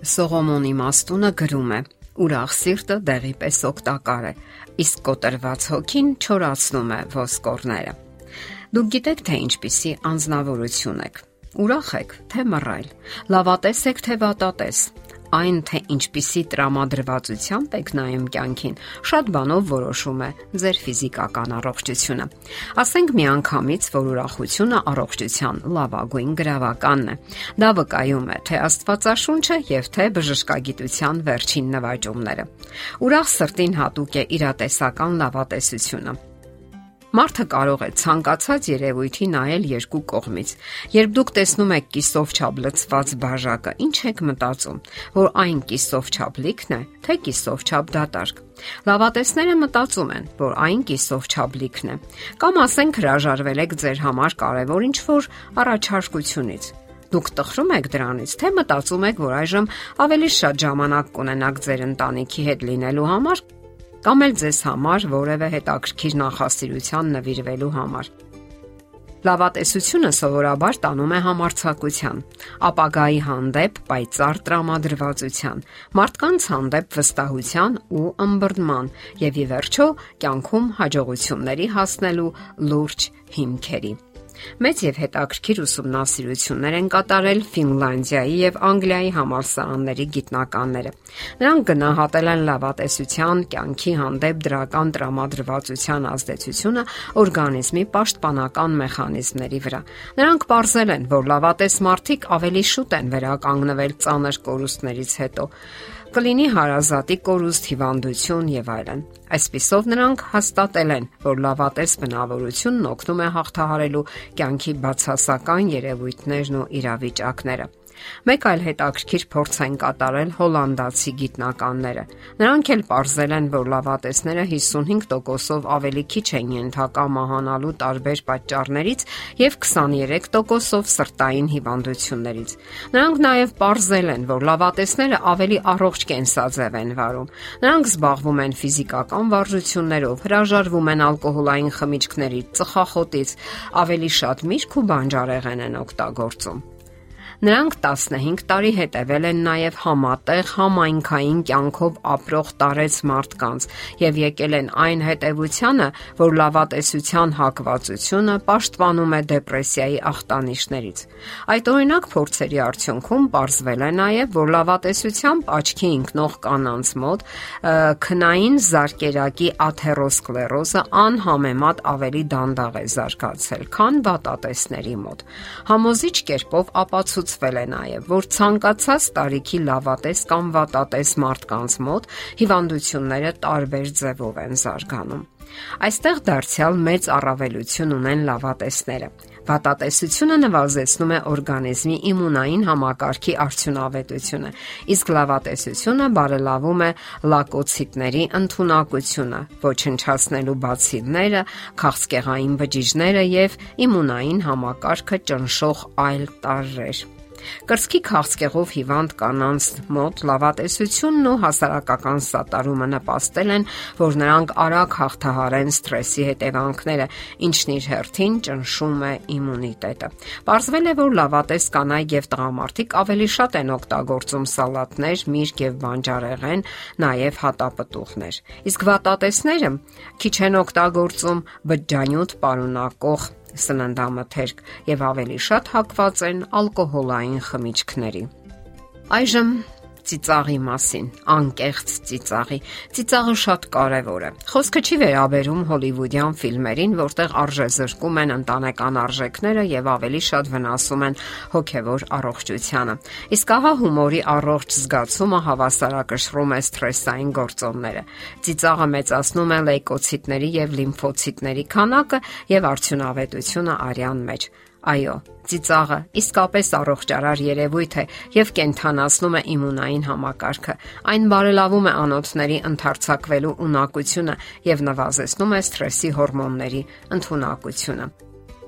Սողոմոնի Մաստունը գրում է. ուրախ սիրտը դեղի պես օգտակար է, իսկ կոտրված հոգին չորացնում է ոսկորները։ Դուք գիտեք, թե ինչպիսի անձնավորություն եք։ Ուրախ եք, թե մռայլ, լավատես եք, թե վատատես։ Այն, թե ինչպիսի տրամադրվածությամբ եք նայում կյանքին, շատ բանով որոշում է ձեր ֆիզիկական առողջությունը։ Ասենք միանգամից, որ ուրախությունը առողջության լավագույն գրավականն է։ Դա վկայում է թե Աստվածաշունչը եւ թե բժշկագիտության վերջին նվաճումները։ Ուրախ սրտին հատուկ է իրատեսական լավատեսությունը։ Մարդը կարող է ցանկացած երևույթի նայել երկու կողմից։ Երբ դուք տեսնում եք կիսով չափ լցված բաժակը, ինչ եք մտածում, որ այն կիսով չափ լիքն է, թե կիսով չափ դատարկ։ Լավատեսները մտածում են, որ այն կիսով չափ լիքն է։ Կամ ասենք հրաժարվել եք ձեր համար կարևոր ինչ-որ առաջարկությունից։ Դուք տխրում եք դրանից, թե մտածում եք, որ այժմ ավելի շատ ժամանակ կունենաք ձեր ընտանիքի հետ լինելու համար, կամ էլ ձեզ համար որևէ հետաքրքիր նախասիրության նվիրվելու համար։ Լավատեսությունը սովորաբար տանում է համարձակության, ապագայի հանդեպ պայծառ տրամադրվածության, մարդկանց հանդեպ վստահության ու ըմբռնման եւ ի վերջո կյանքում հաջողությունների հասնելու լուրջ հիմքերի։ Մեծ եւ հետաքրքիր ուսումնասիրություններ են կատարել Ֆինլանդիայի եւ Անգլիայի համալսարանների գիտնականները։ Նրանք գնահատել են լավատեսության կյանքի հանդեպ դրական տրամադրվածության ազդեցությունը օրգանիզմի պաշտպանական մեխանիզմների վրա։ Նրանք ողջունել են, որ լավատես մարդիկ ավելի շուտ են վերականգնվել ծանր կորուստներից հետո, կլինի հարազատի կորուստ, հիվանդություն եւ այլն։ Այսպիսով նրանք հաստատել են, որ լավատես բնավորությունն օգնում է հաղթահարելու կյանքի բացասական երևույթներն ու իրավիճակները։ Մեկ այլ հետաքրքիր փորձ են կատարել հոլանդացի գիտնականները։ Նրանք էլ ողջունել են, որ լավատեսները 55%-ով ավելի քիչ են ենթակա մահանալու տարբեր պատճառներից եւ 23%-ով սրտային հիվանդություններից։ Նրանք նաեւ ողջունել են, որ լավատեսները ավելի առողջ կենսաձև են վարում։ Նրանք զբաղվում են ֆիզիկական վարժություններով, հրաժարվում են ալկոհոլային խմիչքներից, ծխախոտից, ավելի շատ միրգ ու բանջարեղեն են օգտագործում։ Նրանք 15 տարի հետևել են նաև համատեղ համայնքային կյանքով ապրող տարեց մարդկանց եւ եկել են այն հետևությանը, որ լավատեսության հակվածությունը պաշտպանում է դեպրեսիայի ախտանիշներից։ Այդ օրինակ փորձերի արդյունքում պարզվել է նաև, որ լավատեսությամբ աչքի ընկնող կանանց մոտ քնային զարկերակի աթերոսկլերոզը անհամեմատ ավելի դանդաղ է զարգացել, քան վատատեսների մոտ։ Համոզիչ կերպով ապացուցվել է նաև, որ ցանկացած տարիքի լավատես կամ վատատես մարդկանց մոտ հիվանդությունները տարբեր ձևով են զարգանում։ Այստեղ դարձյալ մեծ առավելություն ունեն լավատեսները։ Վատատեսությունը նվազեցնում է օրգանիզմի իմունային համակարգի արդյունավետությունը, իսկ լավատեսությունը բարելավում է լակոցիտների ընդունակությունը, ոչնչացնելու բացիլները, քաղցկեղային բջիջները եւ իմունային համակարգը ճնշող այլ տարրեր։ Կրծքի քաղցկեղով հիվանդ կանանց մոտ լավատեսությունն ու հասարակական սատարումը նպաստել են, որ նրանք արագ հաղթահարեն սթրեսի հետևանքները, ինչն իր հերթին ճնշում է իմունիտետը։ Պարզվել է, որ լավատես կանայք եւ տղամարդիկ ավելի շատ են օգտագործում սալատներ, միրգ եւ բանջարեղեն, նաեւ հատապտուղներ։ Իսկ վատատեսները քիչ են օգտագործում բջջանյութ պարունակող սննդամթերք եւ ավելի շատ հակված են ալկոհոլային խմիչքների։ Այժմ ծիծաղի մասին, անկեղծ ծիծաղի։ Ծիծաղը շատ կարևոր է։ Խոսքը չի վերաբերում հոլիվուդյան ֆիլմերին, որտեղ արժեզրկում են ընտանեկան արժեքները եւ ավելի շատ վնասում են հոգեվոր առողջությանը։ Իսկ ահա հումորի առողջ զգացումը հավասարակշռում է սթրեսային գործոնները։ Ծիծաղը մեծացնում է լեյկոցիտների եւ լիմֆոցիտների քանակը եւ արդյունավետությունը արյան մեջ։ Այո, ծիծաղը իսկապես առողջարար երևույթ է եւ կենդանացնում է իմունային համակարգը։ Այն բարելավում է անոթների ընդարձակվելու ունակությունը եւ նվազեցնում է սթրեսի հորմոնների ընդունակությունը։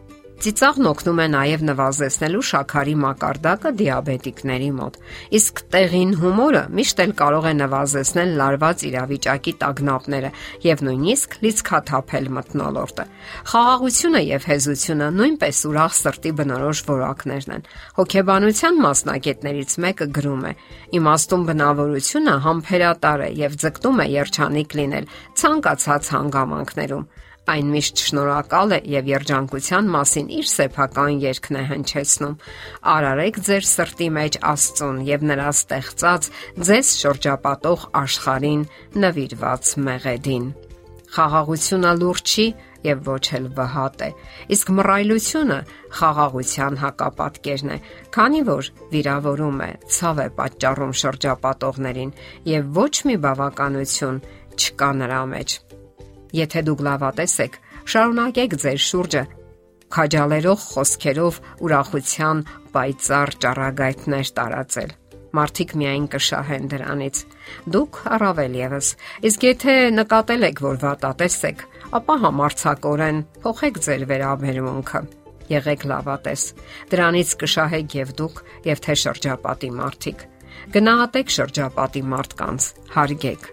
Ծիծաղն օգնում է նաև նվազեցնելու շաքարի մակարդակը դիաբետիկների մոտ։ Իսկ տեղին հումորը միշտ էլ կարող է նվազեցնել լարված իրավիճակի տագնապները եւ նույնիսկ լիցքաթափել մթնոլորտը։ Խաղաղությունը եւ հեզությունը նույնպես ուրախ սրտի բնորոշ որակներն են։ Հոգեբանության մասնագետներից մեկը գրում է. իմաստուն բնավորությունը համբերատար է եւ ձգտում է երջանիկ լինել ցանկացած հանգամանքներում։ Այն միշտ շնորհակալ է եւ երջանկության մասին իր սեփական երգն է հնչեցնում։ Արարեք ձեր սրտի մեջ Աստծուն եւ նրա ստեղծած ձեզ շրջապատող աշխարհին նվիրված մեղեդին։ Խաղաղությունը լուրջ չի եւ ոչ էլ վհատ է, իսկ մռայլությունը խաղաղության հակապատկերն է, քանի որ վիրավորում է, ցավ է պատճառում շրջապատողներին եւ ոչ մի բավականություն չկա նրա մեջ։ Եթե դուք լավատես եք, շարունակեք ձեր շուրջը քաջալերող խոսքերով ուրախության պայծառ ճառագայթներ տարածել։ Մարդիկ միայն կշահեն դրանից։ Դուք առավել եւս։ Իսկ եթե նկատել եք, որ վատատես եք, ապա համարձակորեն փոխեք ձեր վերաբերմունքը։ Եղեք լավատես։ Դրանից կշահեք եւ դուք, եւ թե շրջապատի մարդիկ։ Գնահատեք շրջապատի մարդկանց, հարգեք։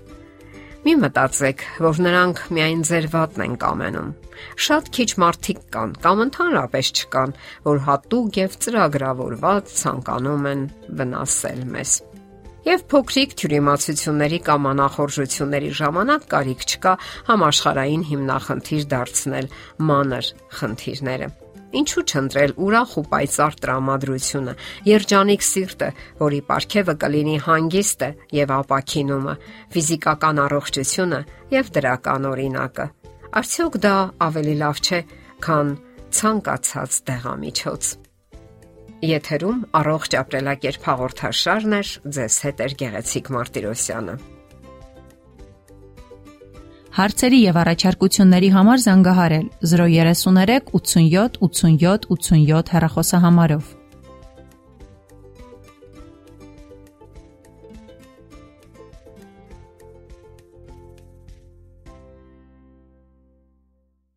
Մի մտածեք, որ նրանք միայն ձեր վատն են կամենում։ Շատ քիչ մարդիկ կան, կամ ընդհանրապես չկան, որ հատուկ եւ ծրագրավորված ցանկանում են վնասել մեզ։ Եվ փոքրիկ թյուրիմացությունների կամ անախորժությունների ժամանակ կարիք չկա համաշխարհային հիմնախնդիր դարձնել մանր խնդիրները։ Ինչու չընտրել ուրախ ու պայծառ տրամադրությունը, երջանիկ սիրտը, որի պարգևը կլինի հանգիստը եւ ապաքինումը, ֆիզիկական առողջությունը եւ դրական օրինակը։ Արդյոք դա ավելի լավ չէ, քան ցանկացած դեղամիջոց։ Եթերում առողջ ապրելակերպ հաղորդաշարն է, ձեզ հետ է Գեղեցիկ Մարտիրոսյանը։ Հարցերի եւ առաջարկությունների համար զանգահարել 033 87 87 87 հեռախոսահամարով։